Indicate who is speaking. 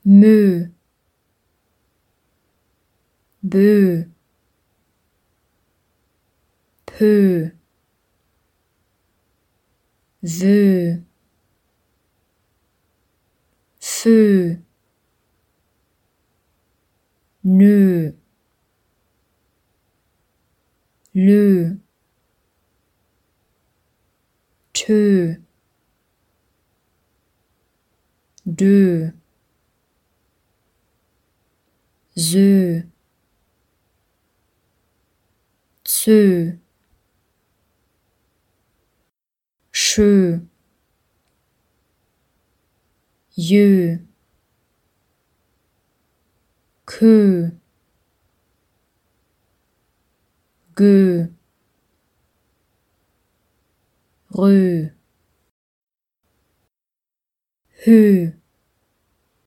Speaker 1: me, be, peu, veux, feu, ne, le, te, de, ze, ce, che, ye, que, ge, re, he,